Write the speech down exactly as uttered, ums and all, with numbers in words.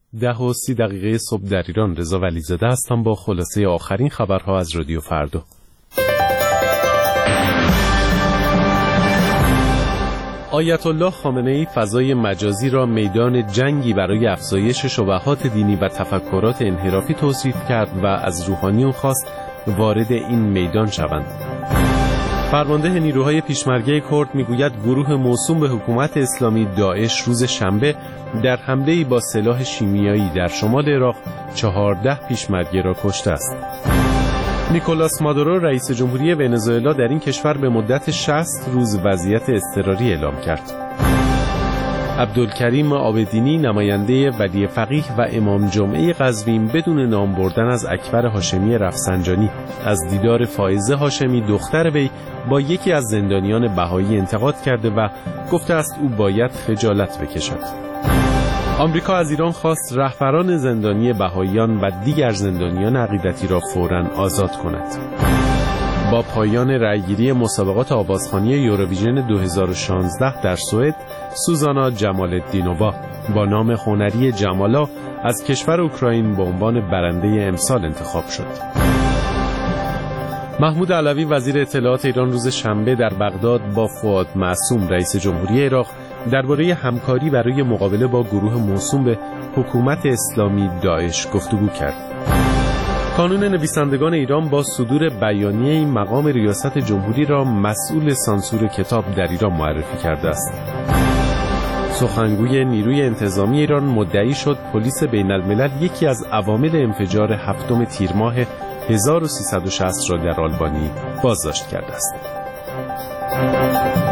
ده و سی دقیقه صبح در ایران. رضا ولیزاده هستم با خلاصه آخرین خبرها از رادیو فردا. آیت الله خامنه‌ای فضای مجازی را میدان جنگی برای افزایش شبهات دینی و تفکرات انحرافی توصیف کرد و از روحانیون خواست وارد این میدان شوند. فرمانده نیروهای پیشمرگه کرد میگوید گروه موسوم به حکومت اسلامی داعش روز شنبه در حمله‌ای با سلاح شیمیایی در شمال عراق چهارده پیشمرگه را کشته است. نیکولاس مادورو رئیس جمهوری ونزوئلا در این کشور به مدت شصت روز وضعیت اضطراری اعلام کرد. عبدالکریم عابدینی نماینده ولی فقیه و امام جمعه قزوین بدون نام بردن از اکبر هاشمی رفسنجانی از دیدار فائزه هاشمی دختر وی با یکی از زندانیان بهایی انتقاد کرده و گفته است او باید خجالت بکشد. آمریکا از ایران خواست رهبران زندانی بهاییان و دیگر زندانیان عقیدتی را فوراً آزاد کند. با پایان رأیگیری مسابقات آوازخوانی یوروویژن دو هزار و شانزده در سوئد، سوزانا جمال‌الدینووا با نام هنری جمالا از کشور اوکراین به عنوان برنده امسال انتخاب شد. محمود علوی وزیر اطلاعات ایران روز شنبه در بغداد با فؤاد معصوم رئیس جمهوری عراق درباره همکاری برای مقابله با گروه موسوم به حکومت اسلامی داعش گفتگو کرد. کانون نویسندگان ایران با صدور بیانیه این مقام ریاست جمهوری را مسئول سانسور کتاب در ایران معرفی کرده است. سخنگوی نیروی انتظامی ایران مدعی شد پلیس بین الملل یکی از عوامل انفجار هفتم تیر ماه هزار و سیصد و شصت را در آلبانی بازداشت کرده است.